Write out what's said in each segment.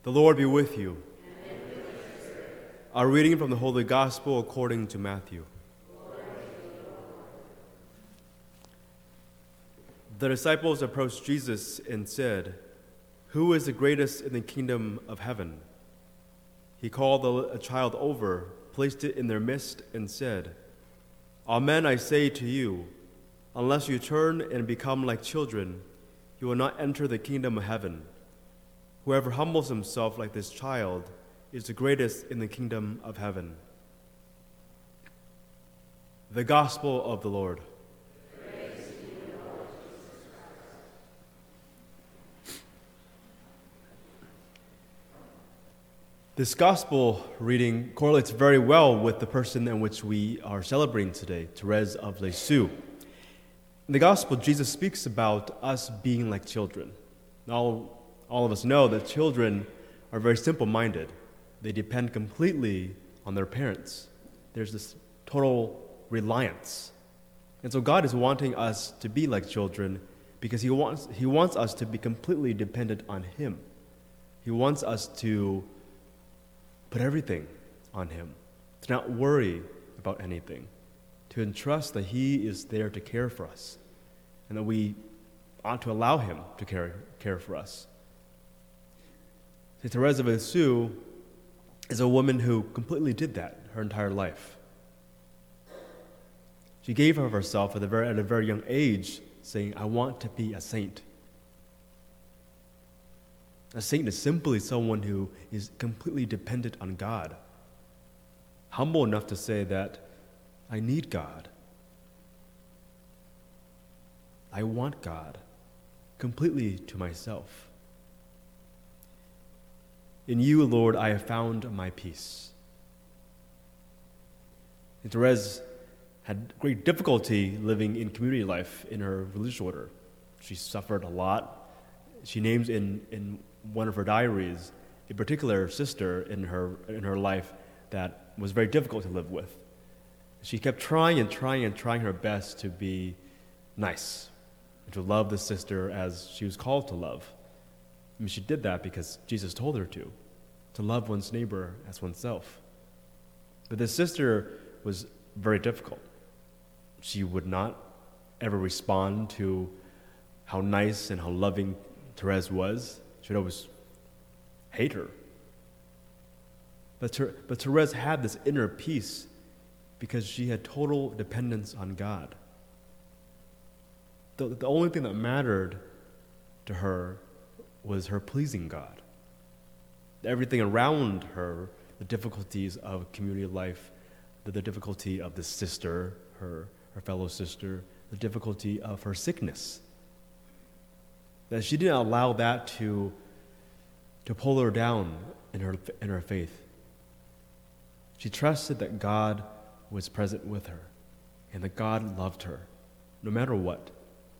The Lord be with you. Our reading from the Holy Gospel according to Matthew. The disciples approached Jesus and said, "Who is the greatest in the kingdom of heaven?" He called a child over, placed it in their midst, and said, "Amen, I say to you, unless you turn and become like children, you will not enter the kingdom of heaven. Whoever humbles himself like this child is the greatest in the kingdom of heaven." The Gospel of the Lord. Praise to you, Lord Jesus Christ. This Gospel reading correlates very well with the person in which we are celebrating today, Therese of Lisieux. In the Gospel, Jesus speaks about us being like children. All of us know that children are very simple-minded. They depend completely on their parents. There's this total reliance. And so God is wanting us to be like children because He wants us to be completely dependent on Him. He wants us to put everything on Him, to not worry about anything, to entrust that He is there to care for us, and that we ought to allow Him to care for us. See, Therese of Lisieux is a woman who completely did that her entire life. She gave of herself at a very young age, saying, "I want to be a saint." A saint is simply someone who is completely dependent on God, humble enough to say that I need God. I want God completely to myself. In you, Lord, I have found my peace. And Therese had great difficulty living in community life in her religious order. She suffered a lot. She names in one of her diaries a particular sister in her life that was very difficult to live with. She kept trying her best to be nice and to love this sister as she was called to love. I mean, she did that because Jesus told her to love one's neighbor as oneself. But this sister was very difficult. She would not ever respond to how nice and how loving Therese was. She would always hate her. But Therese had this inner peace because she had total dependence on God. The only thing that mattered to her was her pleasing God. Everything around her, the difficulties of community life, the difficulty of the sister, her fellow sister, the difficulty of her sickness, that she didn't allow that to pull her down in her faith. She trusted that God was present with her and that God loved her no matter what.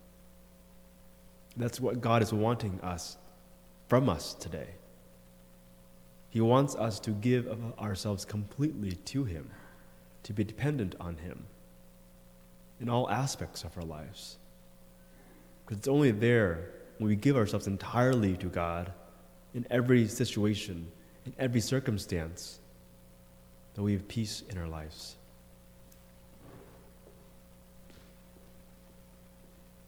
That's what God is wanting from us today. He wants us to give ourselves completely to Him, to be dependent on Him in all aspects of our lives. Because it's only there, when we give ourselves entirely to God, in every situation, in every circumstance, that we have peace in our lives.